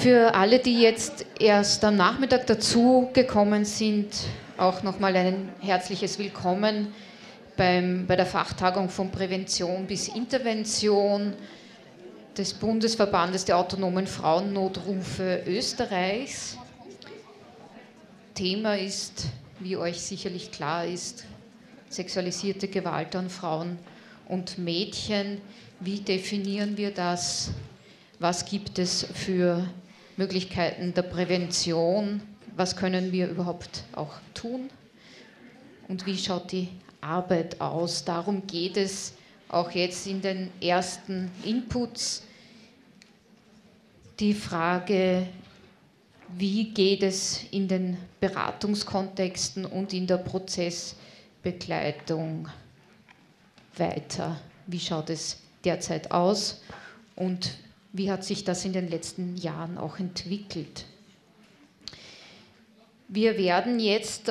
Für alle, die jetzt erst am Nachmittag dazugekommen sind, auch nochmal ein herzliches Willkommen bei der Fachtagung von Prävention bis Intervention des Bundesverbandes der autonomen Frauennotrufe Österreichs. Thema ist, wie euch sicherlich klar ist, sexualisierte Gewalt an Frauen und Mädchen. Wie definieren wir das? Was gibt es für Möglichkeiten der Prävention? Was können wir überhaupt auch tun? Und wie schaut die Arbeit aus? Darum geht es auch jetzt in den ersten Inputs. Die Frage, wie geht es in den Beratungskontexten und in der Prozessbegleitung weiter? Wie schaut es derzeit aus und wie hat sich das in den letzten Jahren auch entwickelt? Wir werden jetzt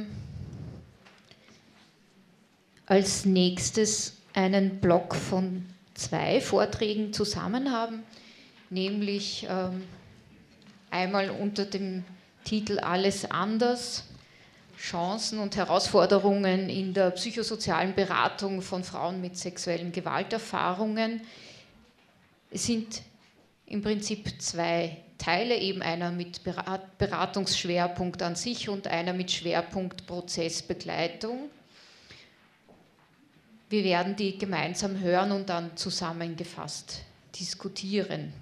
als nächstes einen Block von 2 Vorträgen zusammen haben, nämlich einmal unter dem Titel Alles anders, Chancen und Herausforderungen in der psychosozialen Beratung von Frauen mit sexuellen Gewalterfahrungen. Es sind im Prinzip 2 Teile, eben einer mit Beratungsschwerpunkt an sich und einer mit Schwerpunkt Prozessbegleitung. Wir werden die gemeinsam hören und dann zusammengefasst diskutieren.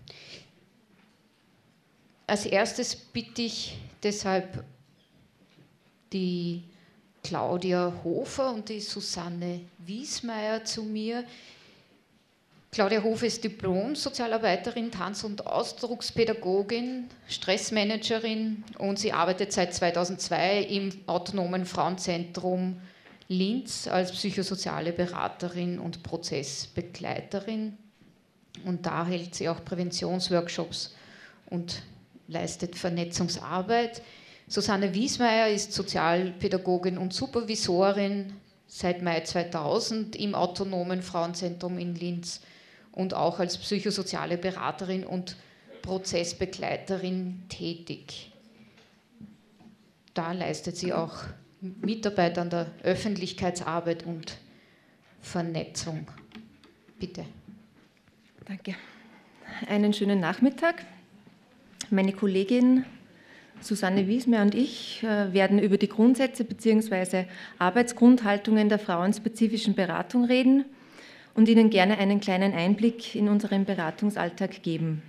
Als erstes bitte ich deshalb die Claudia Hofer und die Susanne Wiesmeier zu mir. Claudia Hofer ist Diplom-Sozialarbeiterin, Tanz- und Ausdruckspädagogin, Stressmanagerin und sie arbeitet seit 2002 im Autonomen Frauenzentrum Linz als psychosoziale Beraterin und Prozessbegleiterin. Und da hält sie auch Präventionsworkshops und leistet Vernetzungsarbeit. Susanne Wiesmeier ist Sozialpädagogin und Supervisorin seit Mai 2000 im Autonomen Frauenzentrum in Linz und auch als psychosoziale Beraterin und Prozessbegleiterin tätig. Da leistet sie auch Mitarbeit an der Öffentlichkeitsarbeit und Vernetzung. Bitte. Danke. Einen schönen Nachmittag. Meine Kollegin Susanne Wiesmeier und ich werden über die Grundsätze bzw. Arbeitsgrundhaltungen der frauenspezifischen Beratung reden und Ihnen gerne einen kleinen Einblick in unseren Beratungsalltag geben.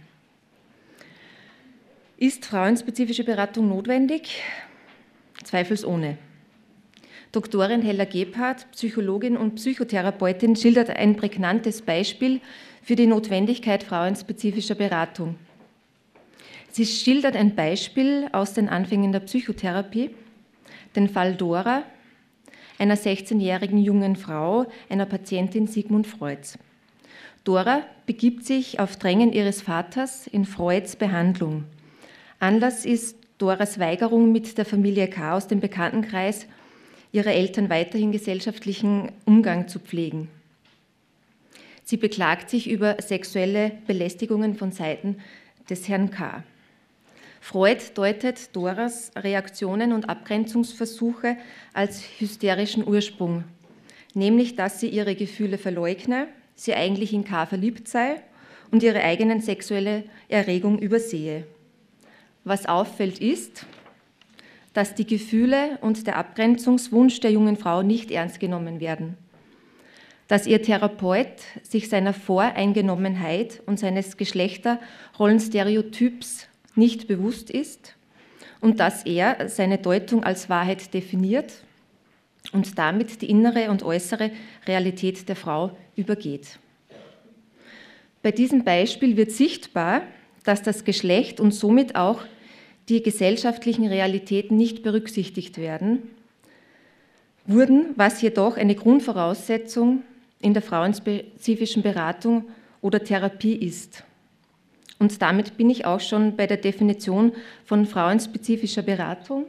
Ist frauenspezifische Beratung notwendig? Zweifelsohne. Doktorin Hella Gebhardt, Psychologin und Psychotherapeutin, schildert ein prägnantes Beispiel für die Notwendigkeit frauenspezifischer Beratung. Sie schildert ein Beispiel aus den Anfängen der Psychotherapie, den Fall Dora, einer 16-jährigen jungen Frau, einer Patientin Sigmund Freuds. Dora begibt sich auf Drängen ihres Vaters in Freuds Behandlung. Anlass ist Doras Weigerung, mit der Familie K. aus dem Bekanntenkreis ihrer Eltern weiterhin gesellschaftlichen Umgang zu pflegen. Sie beklagt sich über sexuelle Belästigungen von Seiten des Herrn K. Freud deutet Doras Reaktionen und Abgrenzungsversuche als hysterischen Ursprung, nämlich dass sie ihre Gefühle verleugne, sie eigentlich in K. verliebt sei und ihre eigenen sexuelle Erregung übersehe. Was auffällt ist, dass die Gefühle und der Abgrenzungswunsch der jungen Frau nicht ernst genommen werden, dass ihr Therapeut sich seiner Voreingenommenheit und seines Geschlechterrollenstereotyps nicht bewusst ist und dass er seine Deutung als Wahrheit definiert und damit die innere und äußere Realität der Frau übergeht. Bei diesem Beispiel wird sichtbar, dass das Geschlecht und somit auch die gesellschaftlichen Realitäten nicht berücksichtigt wurden, was jedoch eine Grundvoraussetzung in der frauenspezifischen Beratung oder Therapie ist. Und damit bin ich auch schon bei der Definition von frauenspezifischer Beratung.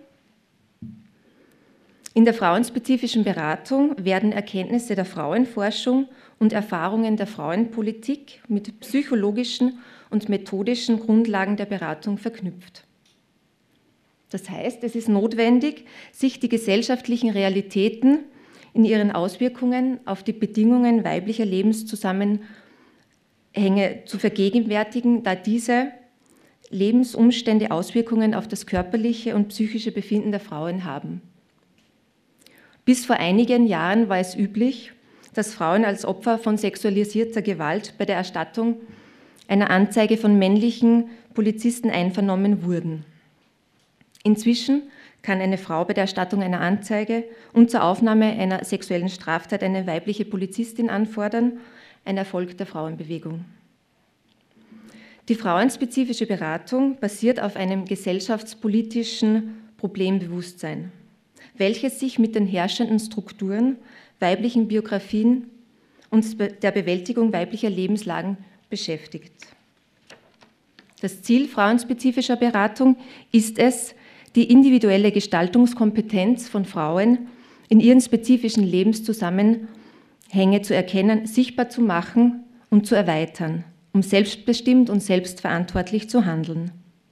In der frauenspezifischen Beratung werden Erkenntnisse der Frauenforschung und Erfahrungen der Frauenpolitik mit psychologischen und methodischen Grundlagen der Beratung verknüpft. Das heißt, es ist notwendig, sich die gesellschaftlichen Realitäten in ihren Auswirkungen auf die Bedingungen weiblicher Lebenszusammenhänge zu vergegenwärtigen, da diese Lebensumstände Auswirkungen auf das körperliche und psychische Befinden der Frauen haben. Bis vor einigen Jahren war es üblich, dass Frauen als Opfer von sexualisierter Gewalt bei der Erstattung einer Anzeige von männlichen Polizisten einvernommen wurden. Inzwischen kann eine Frau bei der Erstattung einer Anzeige und zur Aufnahme einer sexuellen Straftat eine weibliche Polizistin anfordern, ein Erfolg der Frauenbewegung. Die frauenspezifische Beratung basiert auf einem gesellschaftspolitischen Problembewusstsein, welches sich mit den herrschenden Strukturen, weiblichen Biografien und der Bewältigung weiblicher Lebenslagen beschäftigt. Das Ziel frauenspezifischer Beratung ist es, die individuelle Gestaltungskompetenz von Frauen in ihren spezifischen Lebenszusammenhänge zu erkennen, sichtbar zu machen und zu erweitern, um selbstbestimmt und selbstverantwortlich zu handeln.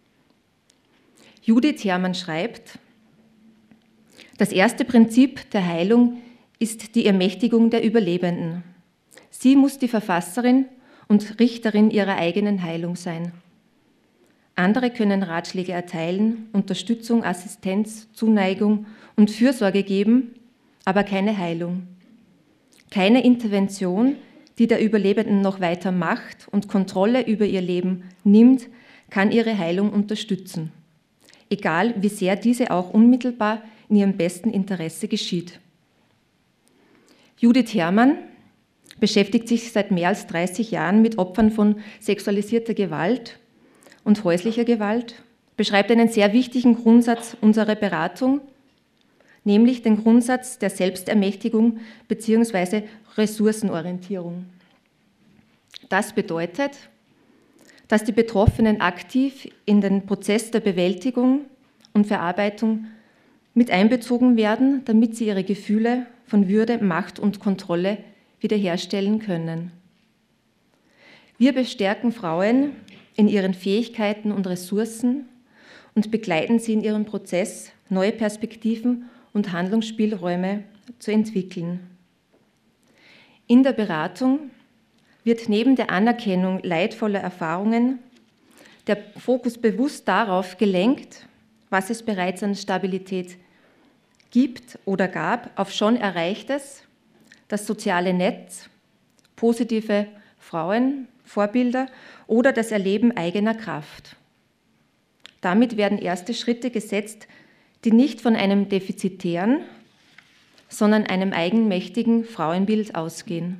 Judith Herrmann schreibt: Das erste Prinzip der Heilung ist die Ermächtigung der Überlebenden. Sie muss die Verfasserin und Richterin ihrer eigenen Heilung sein. Andere können Ratschläge erteilen, Unterstützung, Assistenz, Zuneigung und Fürsorge geben, aber keine Heilung. Keine Intervention, die der Überlebenden noch weiter Macht und Kontrolle über ihr Leben nimmt, kann ihre Heilung unterstützen, egal wie sehr diese auch unmittelbar in ihrem besten Interesse geschieht. Judith Herrmann beschäftigt sich seit mehr als 30 Jahren mit Opfern von sexualisierter Gewalt und häuslicher Gewalt, beschreibt einen sehr wichtigen Grundsatz unserer Beratung, nämlich den Grundsatz der Selbstermächtigung bzw. Ressourcenorientierung. Das bedeutet, dass die Betroffenen aktiv in den Prozess der Bewältigung und Verarbeitung mit einbezogen werden, damit sie ihre Gefühle von Würde, Macht und Kontrolle wiederherstellen können. Wir bestärken Frauen in ihren Fähigkeiten und Ressourcen und begleiten sie in ihrem Prozess, neue Perspektiven und Handlungsspielräume zu entwickeln. In der Beratung wird neben der Anerkennung leidvoller Erfahrungen der Fokus bewusst darauf gelenkt, was es bereits an Stabilität gibt oder gab, auf schon Erreichtes, das soziale Netz, positive Frauenvorbilder oder das Erleben eigener Kraft. Damit werden erste Schritte gesetzt, die nicht von einem defizitären, sondern einem eigenmächtigen Frauenbild ausgehen.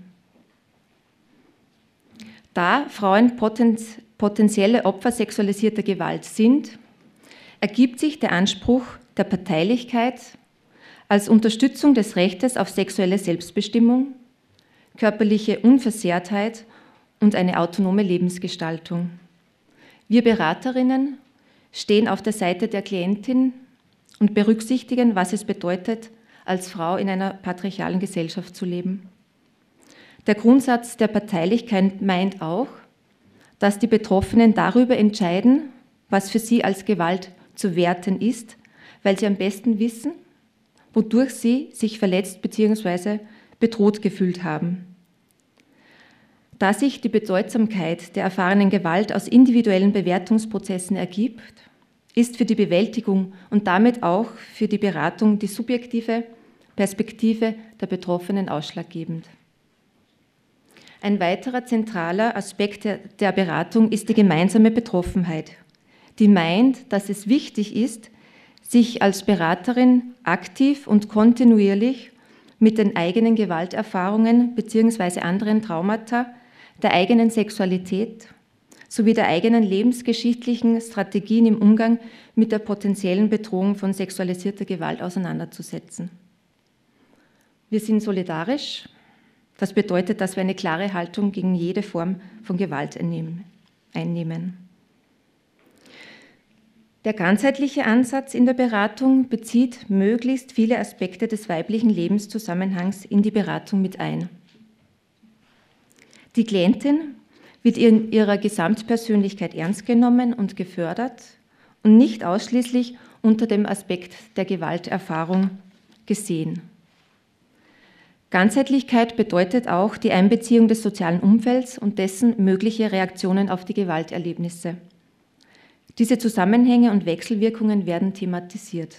Da Frauen potenzielle Opfer sexualisierter Gewalt sind, ergibt sich der Anspruch der Parteilichkeit als Unterstützung des Rechtes auf sexuelle Selbstbestimmung, körperliche Unversehrtheit und eine autonome Lebensgestaltung. Wir Beraterinnen stehen auf der Seite der Klientin und berücksichtigen, was es bedeutet, als Frau in einer patriarchalen Gesellschaft zu leben. Der Grundsatz der Parteilichkeit meint auch, dass die Betroffenen darüber entscheiden, was für sie als Gewalt zu werten ist, weil sie am besten wissen, wodurch sie sich verletzt bzw. bedroht gefühlt haben. Da sich die Bedeutsamkeit der erfahrenen Gewalt aus individuellen Bewertungsprozessen ergibt, ist für die Bewältigung und damit auch für die Beratung die subjektive Perspektive der Betroffenen ausschlaggebend. Ein weiterer zentraler Aspekt der Beratung ist die gemeinsame Betroffenheit, die meint, dass es wichtig ist, sich als Beraterin aktiv und kontinuierlich mit den eigenen Gewalterfahrungen bzw. anderen Traumata, der eigenen Sexualität sowie der eigenen lebensgeschichtlichen Strategien im Umgang mit der potenziellen Bedrohung von sexualisierter Gewalt auseinanderzusetzen. Wir sind solidarisch. Das bedeutet, dass wir eine klare Haltung gegen jede Form von Gewalt einnehmen. Der ganzheitliche Ansatz in der Beratung bezieht möglichst viele Aspekte des weiblichen Lebenszusammenhangs in die Beratung mit ein. Die Klientin wird in ihrer Gesamtpersönlichkeit ernst genommen und gefördert und nicht ausschließlich unter dem Aspekt der Gewalterfahrung gesehen. Ganzheitlichkeit bedeutet auch die Einbeziehung des sozialen Umfelds und dessen mögliche Reaktionen auf die Gewalterlebnisse. Diese Zusammenhänge und Wechselwirkungen werden thematisiert.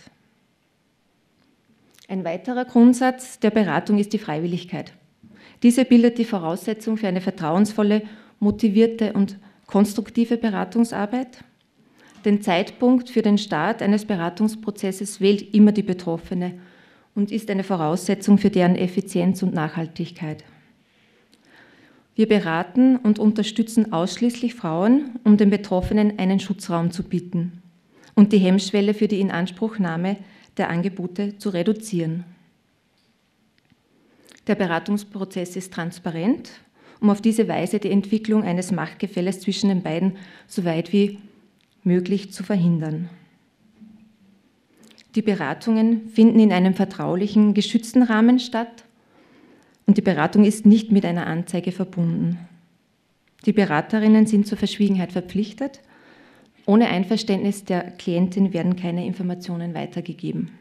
Ein weiterer Grundsatz der Beratung ist die Freiwilligkeit. Diese bildet die Voraussetzung für eine vertrauensvolle, motivierte und konstruktive Beratungsarbeit. Den Zeitpunkt für den Start eines Beratungsprozesses wählt immer die Betroffene und ist eine Voraussetzung für deren Effizienz und Nachhaltigkeit. Wir beraten und unterstützen ausschließlich Frauen, um den Betroffenen einen Schutzraum zu bieten und die Hemmschwelle für die Inanspruchnahme der Angebote zu reduzieren. Der Beratungsprozess ist transparent, um auf diese Weise die Entwicklung eines Machtgefälles zwischen den beiden so weit wie möglich zu verhindern. Die Beratungen finden in einem vertraulichen, geschützten Rahmen statt und die Beratung ist nicht mit einer Anzeige verbunden. Die Beraterinnen sind zur Verschwiegenheit verpflichtet. Ohne Einverständnis der Klientin werden keine Informationen weitergegeben.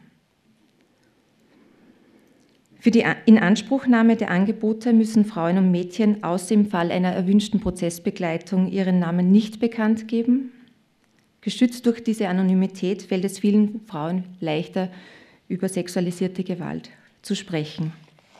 Für die Inanspruchnahme der Angebote müssen Frauen und Mädchen außer im Fall einer erwünschten Prozessbegleitung ihren Namen nicht bekannt geben. Geschützt durch diese Anonymität fällt es vielen Frauen leichter, über sexualisierte Gewalt zu sprechen.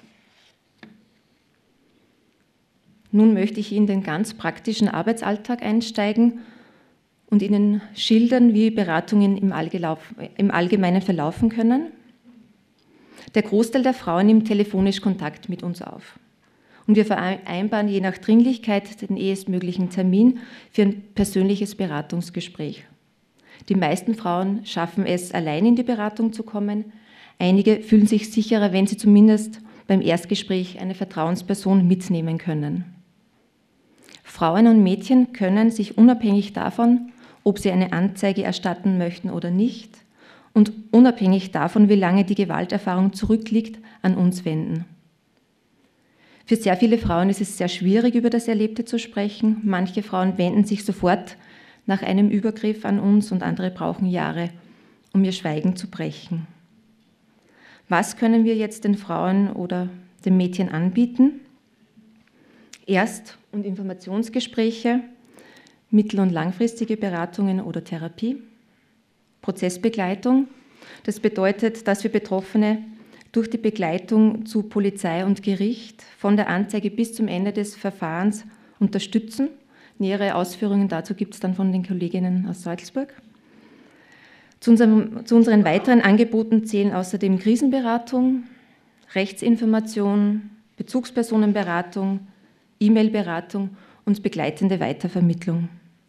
Nun möchte ich in den ganz praktischen Arbeitsalltag einsteigen und Ihnen schildern, wie Beratungen im Allgemeinen verlaufen können. Der Großteil der Frauen nimmt telefonisch Kontakt mit uns auf. Und wir vereinbaren je nach Dringlichkeit den ehestmöglichen Termin für ein persönliches Beratungsgespräch. Die meisten Frauen schaffen es, allein in die Beratung zu kommen. Einige fühlen sich sicherer, wenn sie zumindest beim Erstgespräch eine Vertrauensperson mitnehmen können. Frauen und Mädchen können sich unabhängig davon, ob sie eine Anzeige erstatten möchten oder nicht, und unabhängig davon, wie lange die Gewalterfahrung zurückliegt, an uns wenden. Für sehr viele Frauen ist es sehr schwierig, über das Erlebte zu sprechen. Manche Frauen wenden sich sofort nach einem Übergriff an uns und andere brauchen Jahre, um ihr Schweigen zu brechen. Was können wir jetzt den Frauen oder den Mädchen anbieten? Erst- und Informationsgespräche, mittel- und langfristige Beratungen oder Therapie, Prozessbegleitung. Das bedeutet, dass wir Betroffene durch die Begleitung zu Polizei und Gericht von der Anzeige bis zum Ende des Verfahrens unterstützen. Nähere Ausführungen dazu gibt es dann von den Kolleginnen aus Salzburg. Zu unseren weiteren Angeboten zählen außerdem Krisenberatung, Rechtsinformation, Bezugspersonenberatung, E-Mail-Beratung und begleitende Weitervermittlung.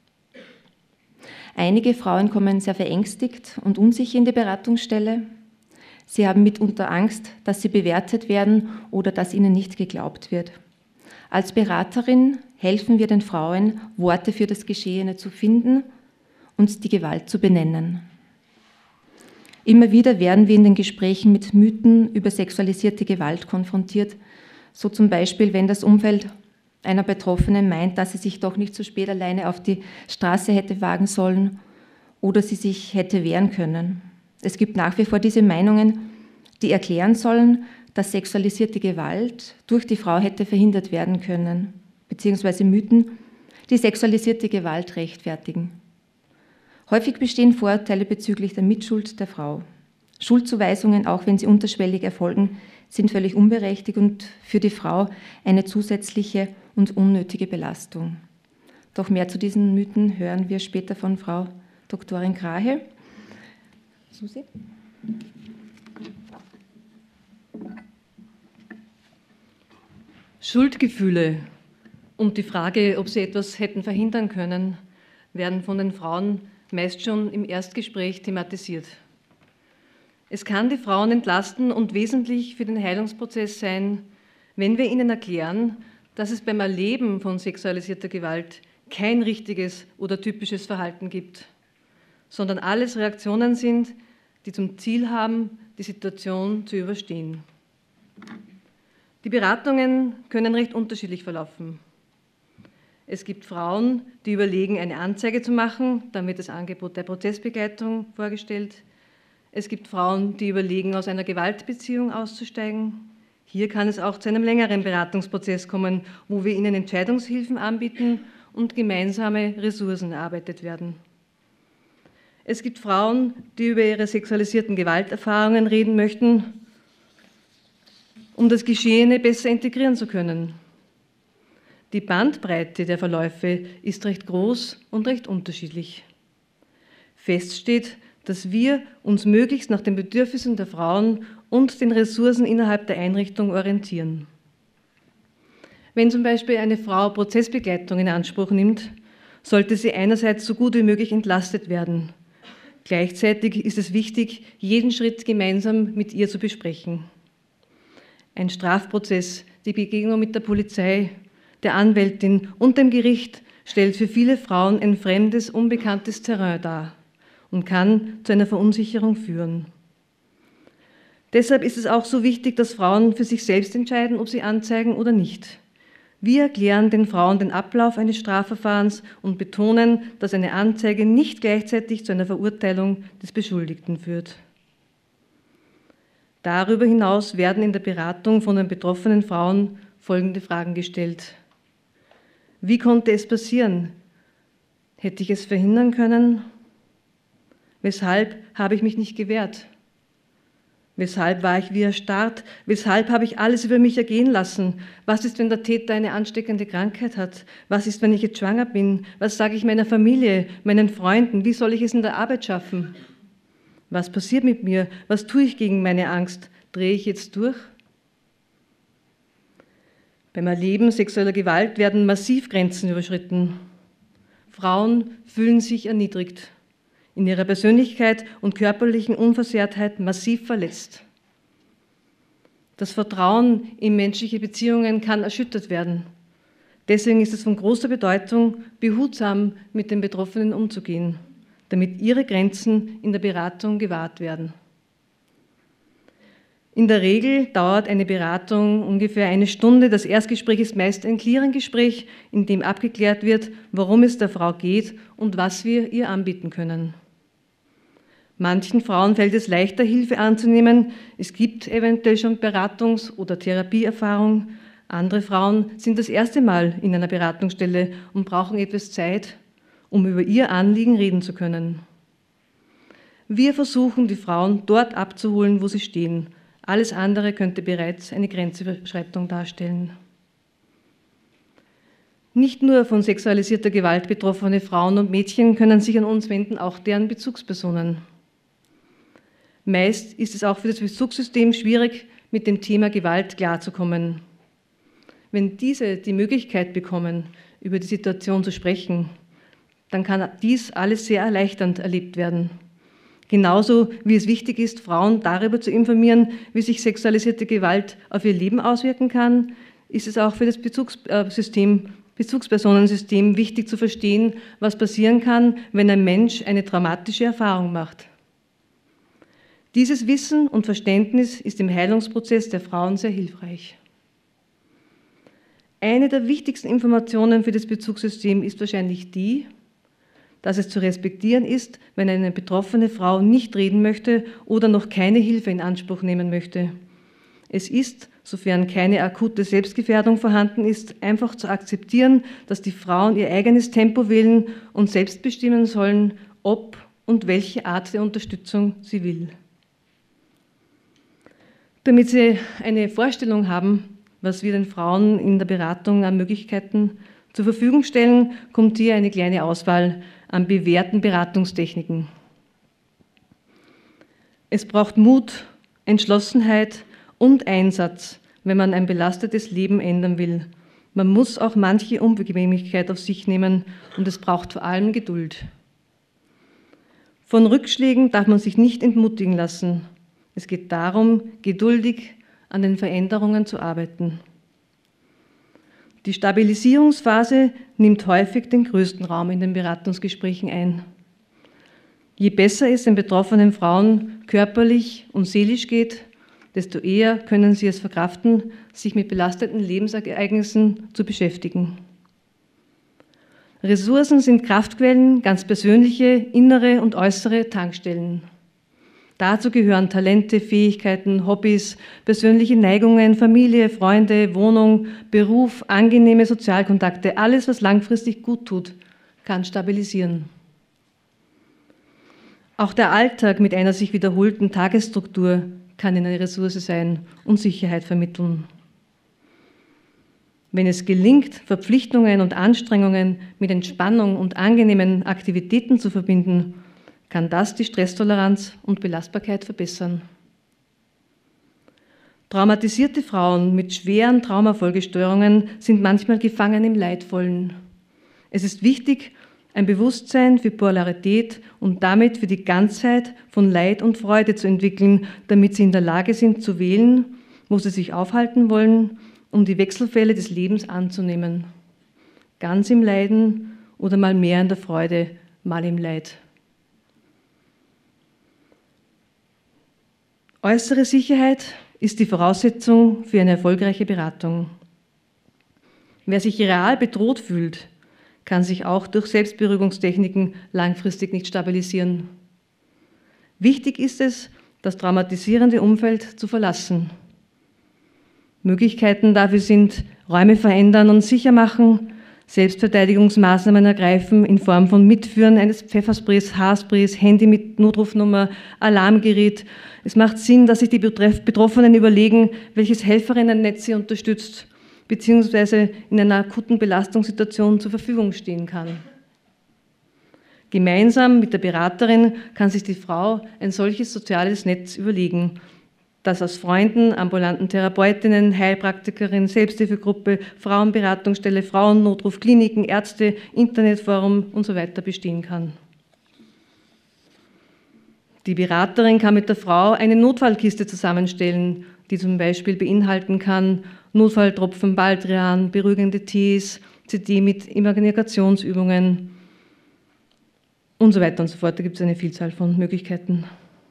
Einige Frauen kommen sehr verängstigt und unsicher in die Beratungsstelle. Sie haben mitunter Angst, dass sie bewertet werden oder dass ihnen nicht geglaubt wird. Als Beraterin helfen wir den Frauen, Worte für das Geschehene zu finden und die Gewalt zu benennen. Immer wieder werden wir in den Gesprächen mit Mythen über sexualisierte Gewalt konfrontiert, so zum Beispiel, wenn das Umfeld einer Betroffenen meint, dass sie sich doch nicht so spät alleine auf die Straße hätte wagen sollen oder sie sich hätte wehren können. Es gibt nach wie vor diese Meinungen, die erklären sollen, dass sexualisierte Gewalt durch die Frau hätte verhindert werden können, beziehungsweise Mythen, die sexualisierte Gewalt rechtfertigen. Häufig bestehen Vorurteile bezüglich der Mitschuld der Frau. Schuldzuweisungen, auch wenn sie unterschwellig erfolgen, sind völlig unberechtigt und für die Frau eine zusätzliche und unnötige Belastung. Doch mehr zu diesen Mythen hören wir später von Frau Doktorin Krahe. Susi? Schuldgefühle und die Frage, ob sie etwas hätten verhindern können, werden von den Frauen meist schon im Erstgespräch thematisiert. Es kann die Frauen entlasten und wesentlich für den Heilungsprozess sein, wenn wir ihnen erklären, dass es beim Erleben von sexualisierter Gewalt kein richtiges oder typisches Verhalten gibt, sondern alles Reaktionen sind, die zum Ziel haben, die Situation zu überstehen. Die Beratungen können recht unterschiedlich verlaufen. Es gibt Frauen, die überlegen, eine Anzeige zu machen, dann wird das Angebot der Prozessbegleitung vorgestellt. Es gibt Frauen, die überlegen, aus einer Gewaltbeziehung auszusteigen. Hier kann es auch zu einem längeren Beratungsprozess kommen, wo wir ihnen Entscheidungshilfen anbieten und gemeinsame Ressourcen erarbeitet werden. Es gibt Frauen, die über ihre sexualisierten Gewalterfahrungen reden möchten, um das Geschehene besser integrieren zu können. Die Bandbreite der Verläufe ist recht groß und recht unterschiedlich. Fest steht, dass wir uns möglichst nach den Bedürfnissen der Frauen und den Ressourcen innerhalb der Einrichtung orientieren. Wenn zum Beispiel eine Frau Prozessbegleitung in Anspruch nimmt, sollte sie einerseits so gut wie möglich entlastet werden. Gleichzeitig ist es wichtig, jeden Schritt gemeinsam mit ihr zu besprechen. Ein Strafprozess, die Begegnung mit der Polizei, der Anwältin und dem Gericht stellt für viele Frauen ein fremdes, unbekanntes Terrain dar und kann zu einer Verunsicherung führen. Deshalb ist es auch so wichtig, dass Frauen für sich selbst entscheiden, ob sie anzeigen oder nicht. Wir erklären den Frauen den Ablauf eines Strafverfahrens und betonen, dass eine Anzeige nicht gleichzeitig zu einer Verurteilung des Beschuldigten führt. Darüber hinaus werden in der Beratung von den betroffenen Frauen folgende Fragen gestellt. Wie konnte es passieren? Hätte ich es verhindern können? Weshalb habe ich mich nicht gewehrt? Weshalb war ich wie erstarrt? Weshalb habe ich alles über mich ergehen lassen? Was ist, wenn der Täter eine ansteckende Krankheit hat? Was ist, wenn ich jetzt schwanger bin? Was sage ich meiner Familie, meinen Freunden? Wie soll ich es in der Arbeit schaffen? Was passiert mit mir? Was tue ich gegen meine Angst? Drehe ich jetzt durch? Beim Erleben sexueller Gewalt werden massiv Grenzen überschritten. Frauen fühlen sich erniedrigt, in ihrer Persönlichkeit und körperlichen Unversehrtheit massiv verletzt. Das Vertrauen in menschliche Beziehungen kann erschüttert werden. Deswegen ist es von großer Bedeutung, behutsam mit den Betroffenen umzugehen, damit ihre Grenzen in der Beratung gewahrt werden. In der Regel dauert eine Beratung ungefähr 1 Stunde. Das Erstgespräch ist meist ein Clearing-Gespräch, in dem abgeklärt wird, worum es der Frau geht und was wir ihr anbieten können. Manchen Frauen fällt es leichter, Hilfe anzunehmen. Es gibt eventuell schon Beratungs- oder Therapieerfahrung. Andere Frauen sind das erste Mal in einer Beratungsstelle und brauchen etwas Zeit, um über ihr Anliegen reden zu können. Wir versuchen, die Frauen dort abzuholen, wo sie stehen. Alles andere könnte bereits eine Grenzüberschreitung darstellen. Nicht nur von sexualisierter Gewalt betroffene Frauen und Mädchen können sich an uns wenden, auch deren Bezugspersonen. Meist ist es auch für das Bezugssystem schwierig, mit dem Thema Gewalt klarzukommen. Wenn diese die Möglichkeit bekommen, über die Situation zu sprechen, dann kann dies alles sehr erleichternd erlebt werden. Genauso wie es wichtig ist, Frauen darüber zu informieren, wie sich sexualisierte Gewalt auf ihr Leben auswirken kann, ist es auch für das Bezugspersonensystem wichtig zu verstehen, was passieren kann, wenn ein Mensch eine traumatische Erfahrung macht. Dieses Wissen und Verständnis ist im Heilungsprozess der Frauen sehr hilfreich. Eine der wichtigsten Informationen für das Bezugssystem ist wahrscheinlich die, dass es zu respektieren ist, wenn eine betroffene Frau nicht reden möchte oder noch keine Hilfe in Anspruch nehmen möchte. Es ist, sofern keine akute Selbstgefährdung vorhanden ist, einfach zu akzeptieren, dass die Frauen ihr eigenes Tempo wählen und selbst bestimmen sollen, ob und welche Art der Unterstützung sie will. Damit Sie eine Vorstellung haben, was wir den Frauen in der Beratung an Möglichkeiten zur Verfügung stellen, kommt hier eine kleine Auswahl an bewährten Beratungstechniken. Es braucht Mut, Entschlossenheit und Einsatz, wenn man ein belastetes Leben ändern will. Man muss auch manche Unbequemlichkeit auf sich nehmen und es braucht vor allem Geduld. Von Rückschlägen darf man sich nicht entmutigen lassen. Es geht darum, geduldig an den Veränderungen zu arbeiten. Die Stabilisierungsphase nimmt häufig den größten Raum in den Beratungsgesprächen ein. Je besser es den betroffenen Frauen körperlich und seelisch geht, desto eher können sie es verkraften, sich mit belastenden Lebensereignissen zu beschäftigen. Ressourcen sind Kraftquellen, ganz persönliche, innere und äußere Tankstellen. Dazu gehören Talente, Fähigkeiten, Hobbys, persönliche Neigungen, Familie, Freunde, Wohnung, Beruf, angenehme Sozialkontakte. Alles, was langfristig gut tut, kann stabilisieren. Auch der Alltag mit einer sich wiederholten Tagesstruktur kann eine Ressource sein und Sicherheit vermitteln. Wenn es gelingt, Verpflichtungen und Anstrengungen mit Entspannung und angenehmen Aktivitäten zu verbinden, kann das die Stresstoleranz und Belastbarkeit verbessern. Traumatisierte Frauen mit schweren Traumafolgestörungen sind manchmal gefangen im Leidvollen. Es ist wichtig, ein Bewusstsein für Polarität und damit für die Ganzheit von Leid und Freude zu entwickeln, damit sie in der Lage sind zu wählen, wo sie sich aufhalten wollen, um die Wechselfälle des Lebens anzunehmen. Ganz im Leiden oder mal mehr in der Freude, mal im Leid. Äußere Sicherheit ist die Voraussetzung für eine erfolgreiche Beratung. Wer sich real bedroht fühlt, kann sich auch durch Selbstberuhigungstechniken langfristig nicht stabilisieren. Wichtig ist es, das traumatisierende Umfeld zu verlassen. Möglichkeiten dafür sind Räume verändern und sicher machen, Selbstverteidigungsmaßnahmen ergreifen in Form von Mitführen eines Pfeffersprays, Haarsprays, Handy mit Notrufnummer, Alarmgerät. Es macht Sinn, dass sich die Betroffenen überlegen, welches Helferinnennetz sie unterstützt, beziehungsweise in einer akuten Belastungssituation zur Verfügung stehen kann. Gemeinsam mit der Beraterin kann sich die Frau ein solches soziales Netz überlegen, das aus Freunden, ambulanten Therapeutinnen, Heilpraktikerin, Selbsthilfegruppe, Frauenberatungsstelle, Frauennotruf, Kliniken, Ärzte, Internetforum und so weiter bestehen kann. Die Beraterin kann mit der Frau eine Notfallkiste zusammenstellen, die zum Beispiel beinhalten kann Notfalltropfen, Baldrian, beruhigende Tees, CD mit Imaginationsübungen und so weiter und so fort. Da gibt es eine Vielzahl von Möglichkeiten.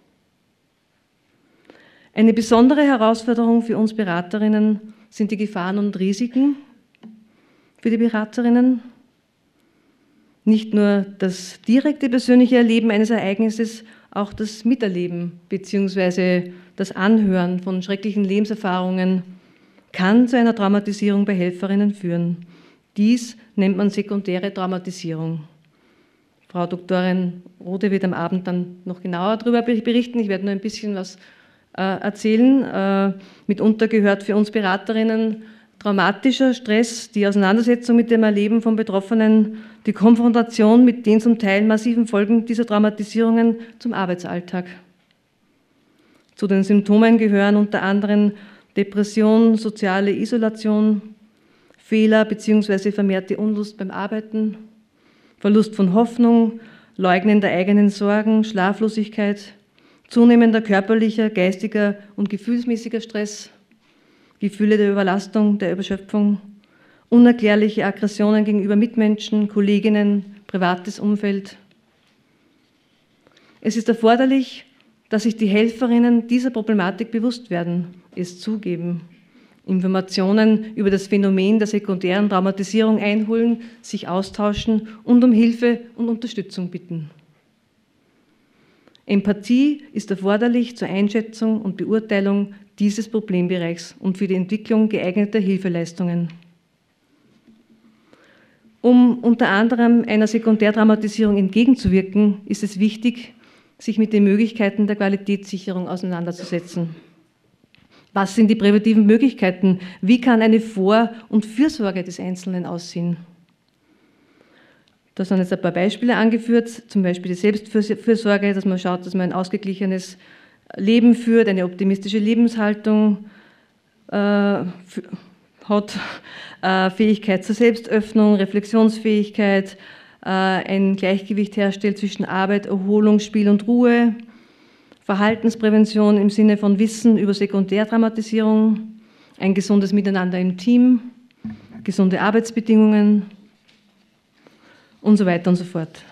Eine besondere Herausforderung für uns Beraterinnen sind die Gefahren und Risiken für die Beraterinnen. Nicht nur das direkte persönliche Erleben eines Ereignisses, auch das Miterleben bzw. das Anhören von schrecklichen Lebenserfahrungen kann zu einer Traumatisierung bei Helferinnen führen. Dies nennt man sekundäre Traumatisierung. Frau Doktorin Rode wird am Abend dann noch genauer darüber berichten. Ich werde nur ein bisschen was erzählen. Mitunter gehört für uns Beraterinnen traumatischer Stress, die Auseinandersetzung mit dem Erleben von Betroffenen, die Konfrontation mit den zum Teil massiven Folgen dieser Traumatisierungen zum Arbeitsalltag. Zu den Symptomen gehören unter anderem Depression, soziale Isolation, Fehler bzw. vermehrte Unlust beim Arbeiten, Verlust von Hoffnung, Leugnen der eigenen Sorgen, Schlaflosigkeit, zunehmender körperlicher, geistiger und gefühlsmäßiger Stress, Gefühle der Überlastung, der Überschöpfung, unerklärliche Aggressionen gegenüber Mitmenschen, Kolleginnen, privates Umfeld. Es ist erforderlich, dass sich die Helferinnen dieser Problematik bewusst werden, es zugeben, Informationen über das Phänomen der sekundären Traumatisierung einholen, sich austauschen und um Hilfe und Unterstützung bitten. Empathie ist erforderlich zur Einschätzung und Beurteilung dieses Problembereichs und für die Entwicklung geeigneter Hilfeleistungen. Um unter anderem einer Sekundärtraumatisierung entgegenzuwirken, ist es wichtig, sich mit den Möglichkeiten der Qualitätssicherung auseinanderzusetzen. Was sind die präventiven Möglichkeiten? Wie kann eine Vor- und Fürsorge des Einzelnen aussehen? Da sind jetzt ein paar Beispiele angeführt, zum Beispiel die Selbstfürsorge, dass man schaut, dass man ein ausgeglichenes Leben führt, eine optimistische Lebenshaltung hat, Fähigkeit zur Selbstöffnung, Reflexionsfähigkeit, ein Gleichgewicht herstellt zwischen Arbeit, Erholung, Spiel und Ruhe, Verhaltensprävention im Sinne von Wissen über Sekundärtraumatisierung, ein gesundes Miteinander im Team, gesunde Arbeitsbedingungen und so weiter und so fort.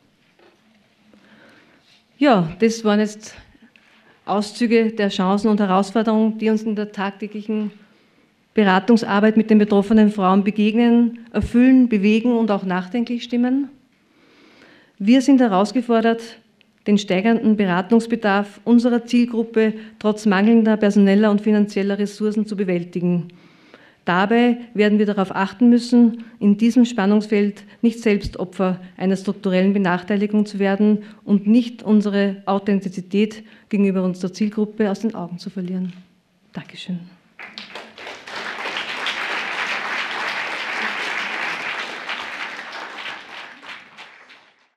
Ja, das waren jetzt Auszüge der Chancen und Herausforderungen, die uns in der tagtäglichen Beratungsarbeit mit den betroffenen Frauen begegnen, erfüllen, bewegen und auch nachdenklich stimmen. Wir sind herausgefordert, den steigenden Beratungsbedarf unserer Zielgruppe trotz mangelnder personeller und finanzieller Ressourcen zu bewältigen. Dabei werden wir darauf achten müssen, in diesem Spannungsfeld nicht selbst Opfer einer strukturellen Benachteiligung zu werden und nicht unsere Authentizität gegenüber unserer Zielgruppe aus den Augen zu verlieren. Dankeschön.